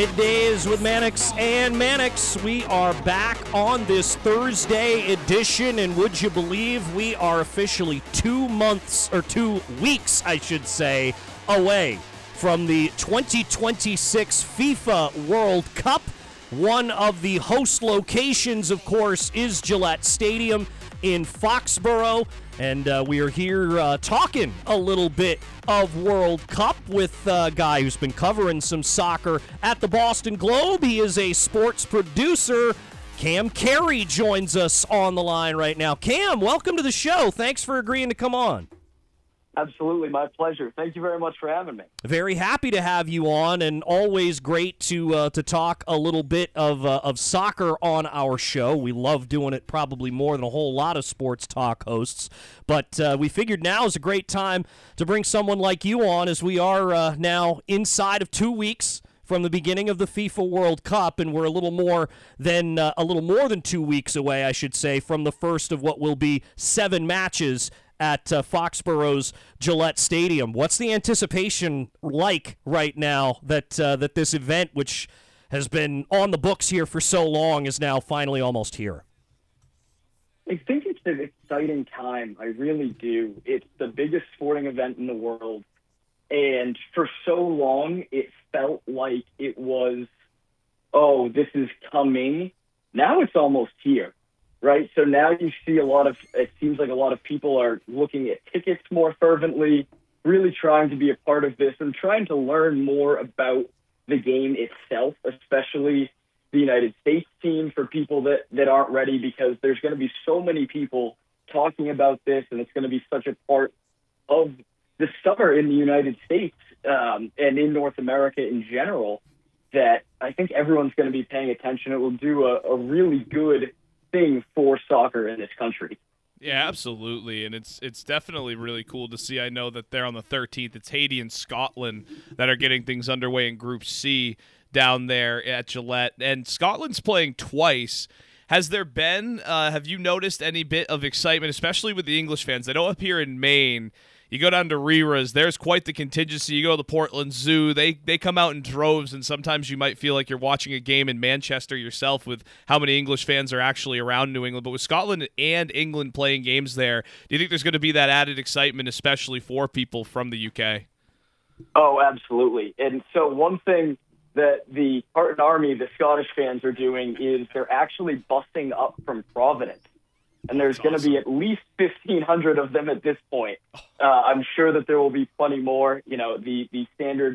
Middays with Mannix and Mannix. We are back on this Thursday edition, and would you believe we are officially 2 weeks, I should say, away from the 2026 FIFA World Cup. One of the host locations, of course, is Gillette Stadium in Foxborough, and we are here talking a little bit of World Cup with a guy who's been covering some soccer at the Boston Globe. He is a sports producer. Cam Carey joins us on the line right now. Cam, welcome to the show. Thanks for agreeing to come on. Absolutely, my pleasure. Thank you very much for having me. Very happy to have you on, and always great to talk a little bit of soccer on our show. We love doing it probably more than a whole lot of sports talk hosts, but we figured now is a great time to bring someone like you on, as we are now inside of 2 weeks from the beginning of the FIFA World Cup, and we're a little more than 2 weeks away, I should say, from the first of what will be 7 matches at Foxborough's Gillette Stadium. What's the anticipation like right now that this event, which has been on the books here for so long, is now finally almost here? I think it's an exciting time. I really do. It's the biggest sporting event in the world. And for so long, it felt like it was, oh, this is coming. Now it's almost here. Right, so now you see it seems like a lot of people are looking at tickets more fervently, really trying to be a part of this and trying to learn more about the game itself, especially the United States team, for people that aren't ready, because there's going to be so many people talking about this, and it's going to be such a part of the summer in the United States and in North America in general, that I think everyone's going to be paying attention. It will do a really good thing for soccer in this country. Yeah, absolutely, and it's definitely really cool to see. I know that they're on the 13th. It's Haiti and Scotland that are getting things underway in Group C down there at Gillette, and Scotland's playing twice. Has there been, have you noticed any bit of excitement, especially with the English fans? I know up here in Maine, you go down to Rira's, there's quite the contingency. You go to the Portland Zoo, they come out in droves, and sometimes you might feel like you're watching a game in Manchester yourself with how many English fans are actually around New England. But with Scotland and England playing games there, do you think there's going to be that added excitement, especially for people from the UK? Oh, absolutely. And so one thing that the Tartan Army, the Scottish fans, are doing is they're actually busing up from Providence. And there's going to be at least 1,500 of them at this point. I'm sure that there will be plenty more. You know, the standard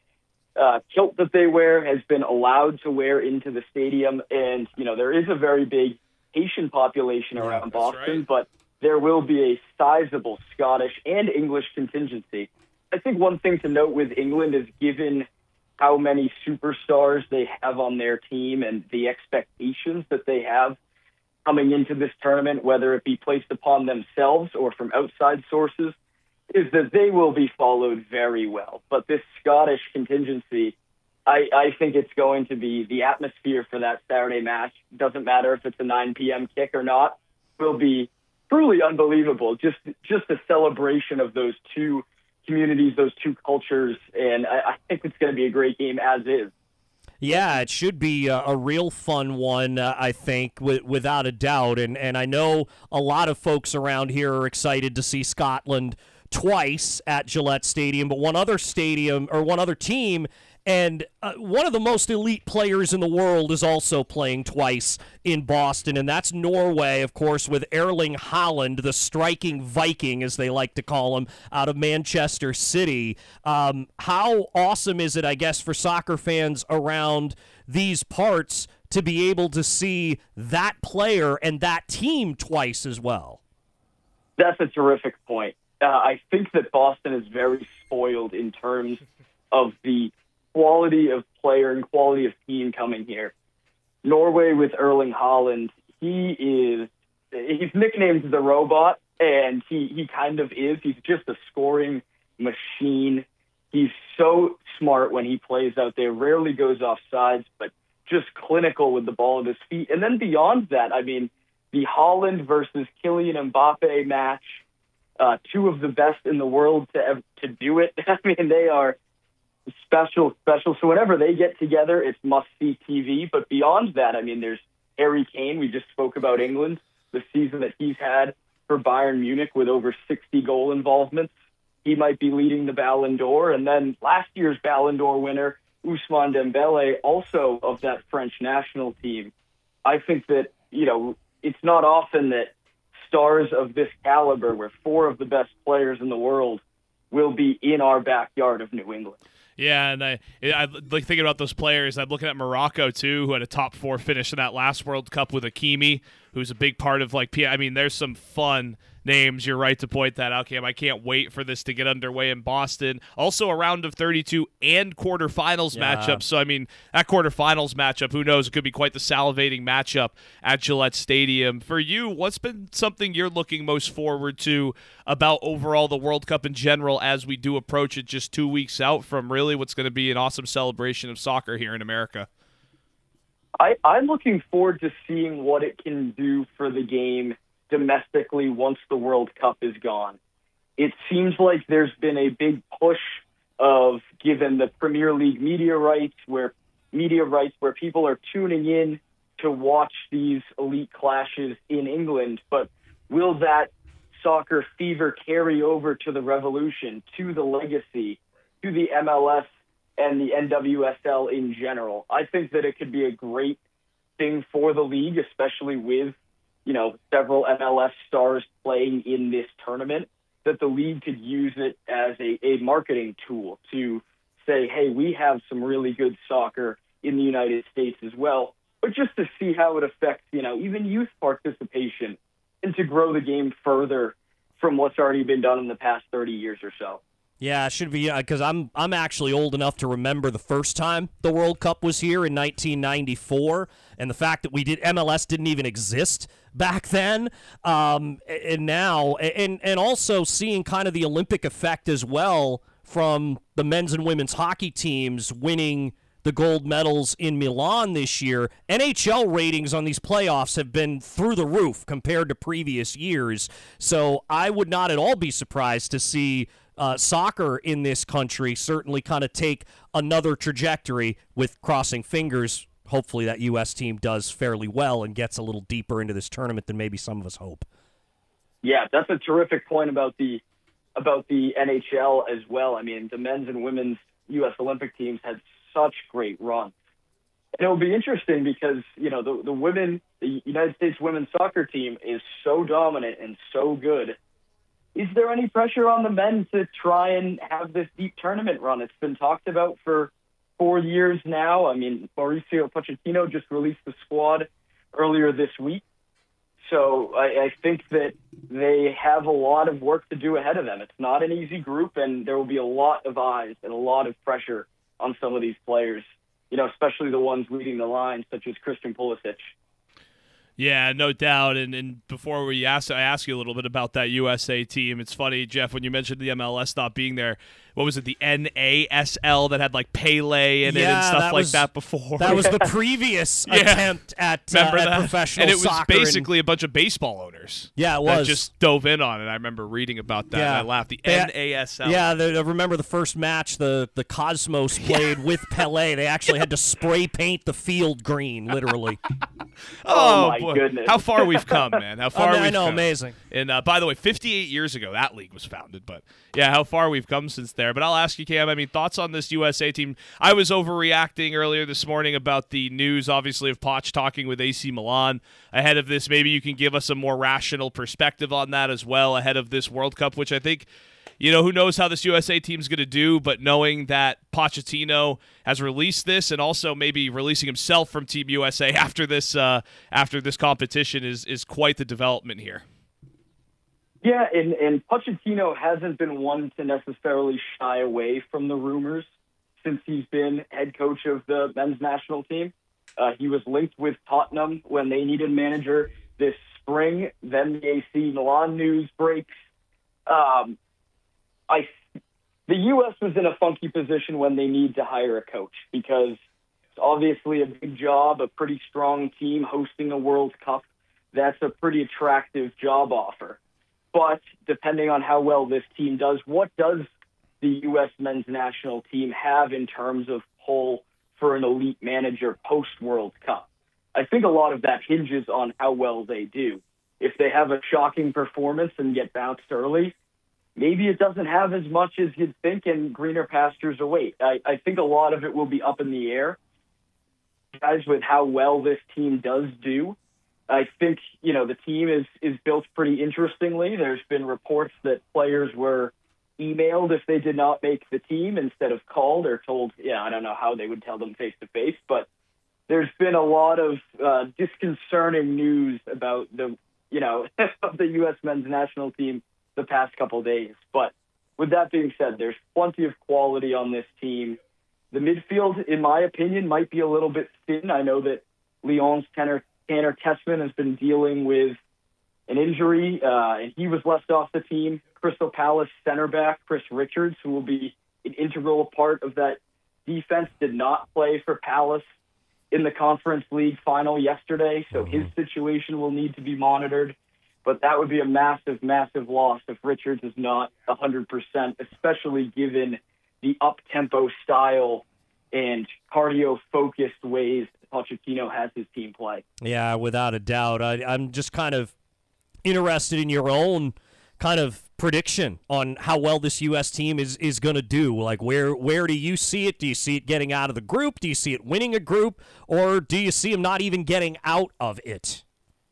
kilt that they wear has been allowed to wear into the stadium. And, you know, there is a very big Haitian population around Boston, right, but there will be a sizable Scottish and English contingency. I think one thing to note with England is, given how many superstars they have on their team and the expectations that they have coming into this tournament, whether it be placed upon themselves or from outside sources, is that they will be followed very well. But this Scottish contingency, I think it's going to be, the atmosphere for that Saturday match, doesn't matter if it's a 9 p.m. kick or not, will be truly unbelievable. Just a celebration of those two communities, those two cultures, and I think it's going to be a great game as is. Yeah, it should be a real fun one, I think, without a doubt. And I know a lot of folks around here are excited to see Scotland twice at Gillette Stadium, but one other team, and one of the most elite players in the world is also playing twice in Boston, and that's Norway, of course, with Erling Haaland, the striking Viking, as they like to call him, out of Manchester City. How awesome is it, I guess, for soccer fans around these parts to be able to see that player and that team twice as well? That's a terrific point. I think that Boston is very spoiled in terms of the quality of player and quality of team coming here. Norway with Erling Haaland, he's nicknamed the Robot, and he kind of is. He's just a scoring machine. He's so smart when he plays out there, rarely goes off sides, but just clinical with the ball at his feet. And then beyond that, I mean, the Haaland versus Kylian Mbappe match, two of the best in the world to do it. I mean, they are Special. So whenever they get together, it's must-see TV. But beyond that, I mean, there's Harry Kane. We just spoke about England, the season that he's had for Bayern Munich with over 60 goal involvements. He might be leading the Ballon d'Or. And then last year's Ballon d'Or winner, Ousmane Dembele, also of that French national team. I think that, it's not often that stars of this caliber, where four of the best players in the world will be in our backyard of New England. Yeah, and I like thinking about those players. I'm looking at Morocco too, who had a top 4 finish in that last World Cup with Hakimi, who's a big part of there's some fun names. You're right to point that out, Cam. I can't wait for this to get underway in Boston. Also a round of 32 and quarterfinals matchup. So, that quarterfinals matchup, who knows, it could be quite the salivating matchup at Gillette Stadium. For you, what's been something you're looking most forward to about overall the World Cup in general as we do approach it just 2 weeks out from really what's going to be an awesome celebration of soccer here in America? I'm looking forward to seeing what it can do for the game domestically once the World Cup is gone. It seems like there's been a big push of, given the Premier League media rights where people are tuning in to watch these elite clashes in England. But will that soccer fever carry over to the Revolution, to the Legacy, to the MLS and the NWSL in general? I think that it could be a great thing for the league, especially with several MLS stars playing in this tournament, that the league could use it as a marketing tool to say, hey, we have some really good soccer in the United States as well, but just to see how it affects, even youth participation and to grow the game further from what's already been done in the past 30 years or so. Yeah, it should be, because I'm actually old enough to remember the first time the World Cup was here in 1994, and the fact that MLS didn't even exist back then, and now, and also seeing kind of the Olympic effect as well from the men's and women's hockey teams winning the gold medals in Milan this year. NHL ratings on these playoffs have been through the roof compared to previous years, so I would not at all be surprised to see soccer in this country certainly kind of take another trajectory, with crossing fingers. Hopefully that U.S. team does fairly well and gets a little deeper into this tournament than maybe some of us hope. Yeah, that's a terrific point about the NHL as well. The men's and women's U.S. Olympic teams had such great runs. And it'll be interesting because, the United States women's soccer team is so dominant and so good. Is there any pressure on the men to try and have this deep tournament run? It's been talked about for 4 years now. Mauricio Pochettino just released the squad earlier this week. So I think that they have a lot of work to do ahead of them. It's not an easy group, and there will be a lot of eyes and a lot of pressure on some of these players, especially the ones leading the line, such as Christian Pulisic. Yeah, no doubt. And before I ask you a little bit about that USA team. It's funny, Jeff, when you mentioned the MLS not being there. What was it, the NASL that had Pele in it and stuff like that before? That was the previous attempt at professional soccer. And it was basically a bunch of baseball owners. Yeah, it was. That just dove in on it. I remember reading about that. And I laughed. The NASL. Yeah, I remember the first match the Cosmos played with Pele. They actually had to spray paint the field green, literally. Oh my goodness. How far we've come, man. How far we've come. I know, amazing. And by the way, 58 years ago, that league was founded. But yeah, how far we've come since there. But I'll ask you, Cam, thoughts on this USA team? I was overreacting earlier this morning about the news, obviously, of Poch talking with AC Milan ahead of this. Maybe you can give us a more rational perspective on that as well ahead of this World Cup, which I think, who knows how this USA team's going to do, but knowing that Pochettino has released this and also maybe releasing himself from Team USA after this competition is quite the development here. Yeah, and Pochettino hasn't been one to necessarily shy away from the rumors since he's been head coach of the men's national team. He was linked with Tottenham when they needed a manager this spring. Then the AC Milan news breaks. The U.S. was in a funky position when they need to hire a coach because it's obviously a big job, a pretty strong team hosting a World Cup. That's a pretty attractive job offer. But depending on how well this team does, what does the U.S. men's national team have in terms of pull for an elite manager post-World Cup. I think a lot of that hinges on how well they do. If they have a shocking performance and get bounced early, maybe it doesn't have as much as you'd think and greener pastures await. I think a lot of it will be up in the air. Guys, with how well this team does do, I think, the team is built pretty interestingly. There's been reports that players were emailed if they did not make the team instead of called or told. I don't know how they would tell them face to face, but there's been a lot of disconcerting news about the of the U.S. men's national team the past couple of days. But with that being said, there's plenty of quality on this team. The midfield, in my opinion, might be a little bit thin. I know that Lyon's Tanner Tessman has been dealing with an injury, and he was left off the team. Crystal Palace center back Chris Richards, who will be an integral part of that defense, did not play for Palace in the Conference League final yesterday, so his situation will need to be monitored. But that would be a massive, massive loss if Richards is not 100%, especially given the up-tempo style and cardio-focused ways Pochettino has his team play. Yeah, without a doubt. I'm just kind of interested in your own kind of prediction on how well this U.S. team is going to do. Like, where do you see it? Do you see it getting out of the group? Do you see it winning a group? Or do you see them not even getting out of it?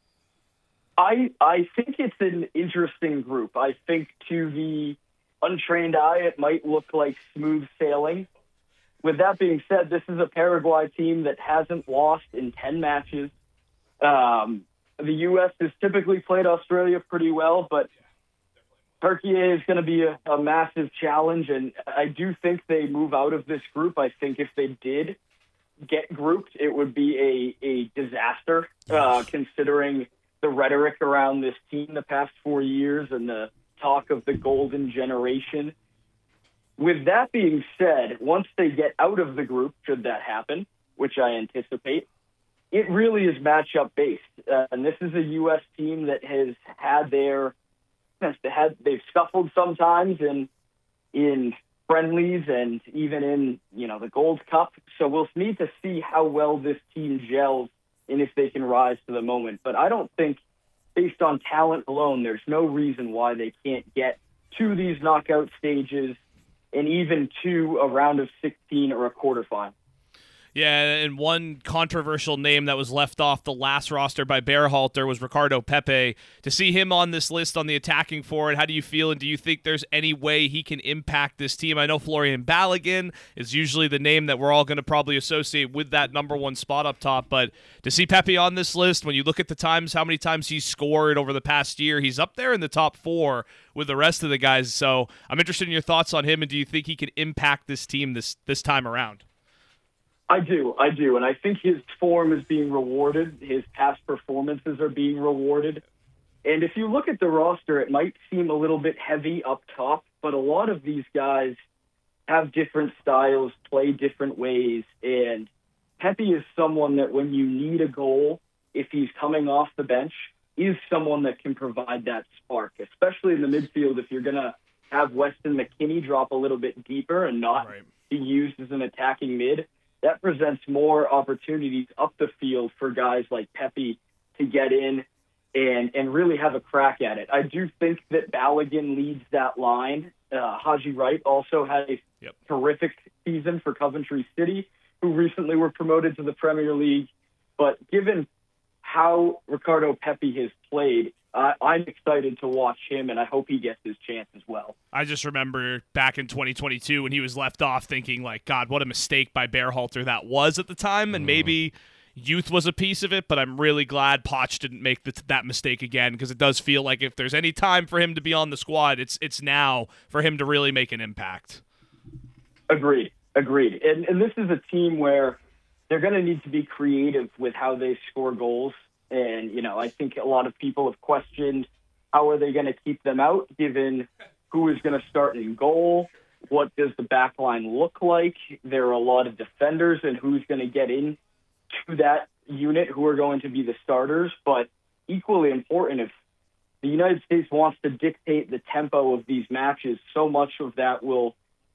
I think it's an interesting group. I think to the untrained eye, it might look like smooth sailing. With that being said, this is a Paraguay team that hasn't lost in 10 matches. The U.S. has typically played Australia pretty well, but Turkey is going to be a massive challenge, and I do think they move out of this group. I think if they did get grouped, it would be a disaster, considering the rhetoric around this team the past 4 years and the talk of the golden generation. With that being said, once they get out of the group, should that happen, which I anticipate, it really is matchup based. And this is a U.S. team that has had they've scuffled sometimes in friendlies and even in, the Gold Cup. So we'll need to see how well this team gels and if they can rise to the moment. But I don't think, based on talent alone, there's no reason why they can't get to these knockout stages and even to a round of 16 or a quarterfinal. Yeah, and one controversial name that was left off the last roster by Berhalter was Ricardo Pepi. To see him on this list on the attacking forward, how do you feel, and do you think there's any way he can impact this team? I know Florian Balogun is usually the name that we're all going to probably associate with that number one spot up top, but to see Pepi on this list, when you look at the times, how many times he's scored over the past year, he's up there in the top four with the rest of the guys. So I'm interested in your thoughts on him, and do you think he can impact this team this time around? I do. And I think his form is being rewarded. His past performances are being rewarded. And if you look at the roster, it might seem a little bit heavy up top, but a lot of these guys have different styles, play different ways. And Pepi is someone that when you need a goal, if he's coming off the bench, is someone that can provide that spark, especially in the midfield. If you're going to have Weston McKennie drop a little bit deeper and not be used as an attacking mid, that presents more opportunities up the field for guys like Pepi to get in and really have a crack at it. I do think that Balogun leads that line. Haji Wright also had a terrific season for Coventry City, who recently were promoted to the Premier League. But given how Ricardo Pepi has played, I'm excited to watch him, and I hope he gets his chance as well. I just remember back in 2022 when he was left off thinking, like, God, what a mistake by Berhalter that was at the time, and maybe youth was a piece of it, but I'm really glad Poch didn't make that mistake again, because it does feel like if there's any time for him to be on the squad, it's now for him to really make an impact. Agreed. And this is a team where they're going to need to be creative with how they score goals. And, I think a lot of people have questioned how are they going to keep them out, given who is going to start in goal, what does the back line look like. There are a lot of defenders and who's going to get in to that unit, who are going to be the starters. But equally important, if the United States wants to dictate the tempo of these matches, so much of that will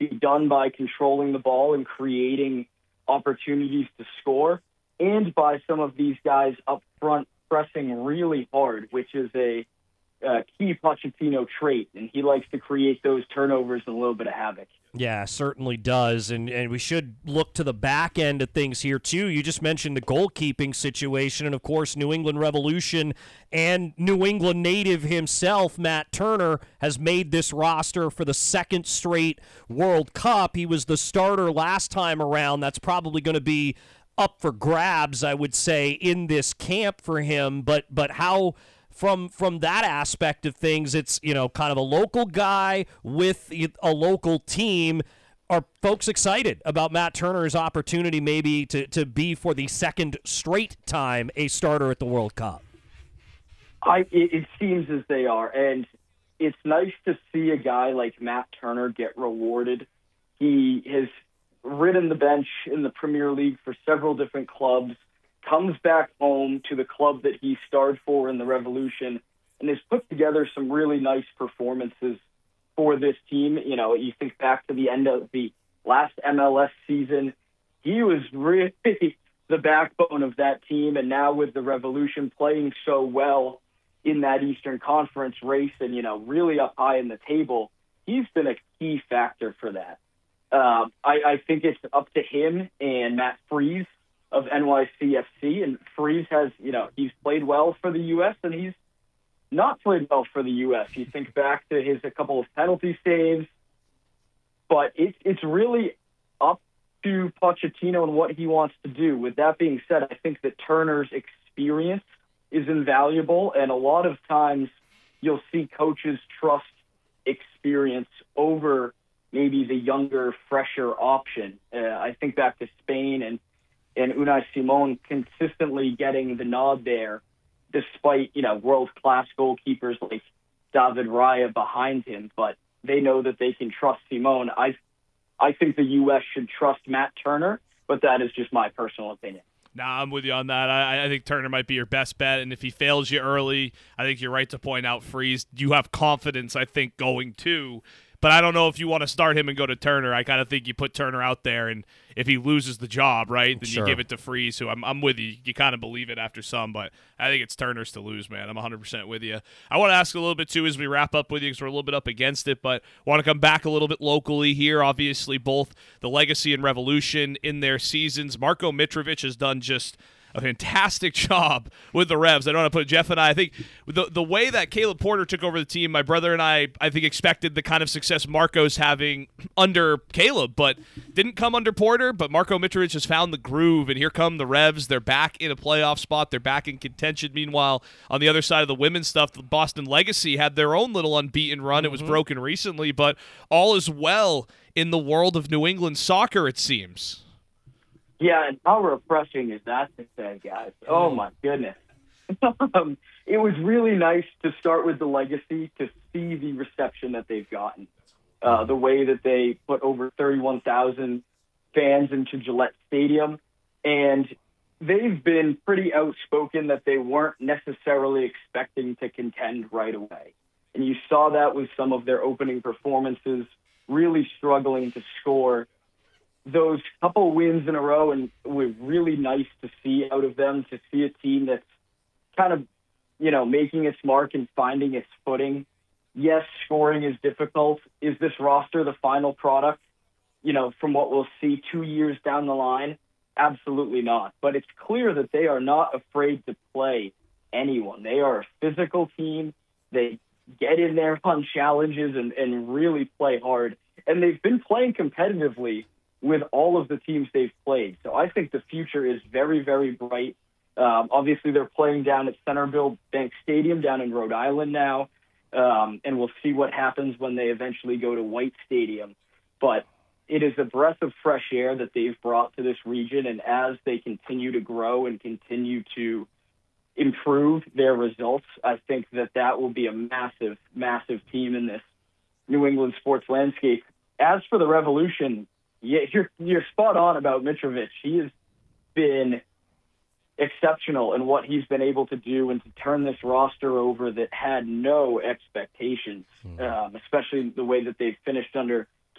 be done by controlling the ball and creating opportunities to score, and by some of these guys up front pressing really hard, which is a key Pochettino trait, and he likes to create those turnovers and a little bit of havoc. Yeah, certainly does, and we should look to the back end of things here, too. You just mentioned the goalkeeping situation, and, of course, New England Revolution and New England native himself, Matt Turner, has made this roster for the second straight World Cup. He was the starter last time around. That's probably going to be up for grabs, I would say, in this camp for him, but how... From that aspect of things, it's, kind of a local guy with a local team. Are folks excited about Matt Turner's opportunity maybe to be for the second straight time a starter at the World Cup? It seems as they are, and it's nice to see a guy like Matt Turner get rewarded. He has ridden the bench in the Premier League for several different clubs, comes back home to the club that he starred for in the Revolution, and has put together some really nice performances for this team. You think back to the end of the last MLS season, he was really the backbone of that team, and now with the Revolution playing so well in that Eastern Conference race and, really up high in the table, he's been a key factor for that. I think it's up to him and Matt Freese of NYCFC, and Freese has, he's played well for the U.S. and he's not played well for the U.S. You think back to a couple of penalty saves, but it's really up to Pochettino and what he wants to do. With that being said, I think that Turner's experience is invaluable, and a lot of times you'll see coaches trust experience over maybe the younger, fresher option. I think back to Spain and Unai Simon consistently getting the nod there, despite, world-class goalkeepers like David Raya behind him. But they know that they can trust Simon. I think the U.S. should trust Matt Turner, but that is just my personal opinion. Nah, I'm with you on that. I think Turner might be your best bet, and if he fails you early, I think you're right to point out Freese. You have confidence, I think, going to. But I don't know if you want to start him and go to Turner. I kind of think you put Turner out there, and if he loses the job, right, then Sure. you give it to Freese, who I'm with you. You kind of believe it after some, but I think it's Turner's to lose, man. I'm 100% with you. I want to ask a little bit, too, as we wrap up with you, because we're a little bit up against it, but want to come back a little bit locally here. Obviously, both the Legacy and Revolution in their seasons. Marko Mitrovic has done just a fantastic job with the Revs. I don't want to put Jeff and I think the way that Caleb Porter took over the team, my brother and I think expected the kind of success Marco's having under Caleb, but didn't come under Porter. But Marko Mitrovic has found the groove, and here come the Revs. They're back in a playoff spot. They're back in contention. Meanwhile, on the other side of the women's stuff, the Boston Legacy had their own little unbeaten run. It was broken recently, but all is well in the world of New England soccer, it seems. Yeah, and how refreshing is that to say, guys? Oh, my goodness. It was really nice to start with the Legacy, to see the reception that they've gotten. The way that they put over 31,000 fans into Gillette Stadium. And they've been pretty outspoken that they weren't necessarily expecting to contend right away. And you saw that with some of their opening performances, really struggling to score. Those couple wins in a row, and it was really nice to see out of them, to see a team that's kind of, making its mark and finding its footing. Yes, scoring is difficult. Is this roster the final product, from what we'll see 2 years down the line? Absolutely not. But it's clear that they are not afraid to play anyone. They are a physical team. They get in there on challenges and really play hard. And they've been playing competitively with all of the teams they've played. So I think the future is very, very bright. Obviously, they're playing down at Centerville Bank Stadium down in Rhode Island now, and we'll see what happens when they eventually go to White Stadium. But it is a breath of fresh air that they've brought to this region, and as they continue to grow and continue to improve their results, I think that will be a massive, massive team in this New England sports landscape. As for the Revolution, yeah, you're spot on about Mitrovic. He has been exceptional in what he's been able to do and to turn this roster over that had no expectations, especially the way that they've finished under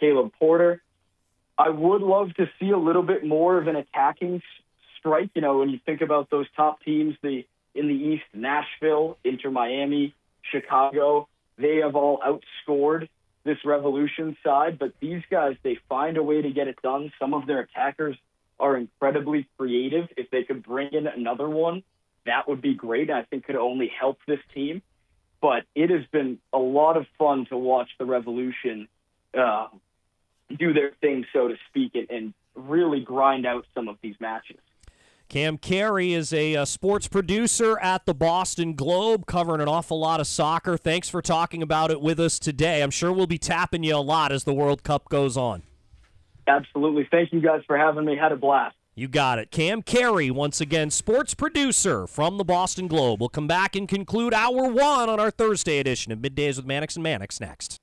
Caleb Porter. I would love to see a little bit more of an attacking strike. You know, when you think about those top teams, in the East, Nashville, Inter Miami, Chicago, they have all outscored this Revolution side, but these guys, they find a way to get it done. Some of their attackers are incredibly creative. If they could bring in another one, that would be great. I think could only help this team. But it has been a lot of fun to watch the Revolution do their thing, so to speak, and really grind out some of these matches. Cam Carey is a sports producer at the Boston Globe, covering an awful lot of soccer. Thanks for talking about it with us today. I'm sure we'll be tapping you a lot as the World Cup goes on. Absolutely. Thank you guys for having me. Had a blast. You got it. Cam Carey, once again, sports producer from the Boston Globe. We'll come back and conclude Hour 1 on our Thursday edition of Middays with Mannix and Mannix next.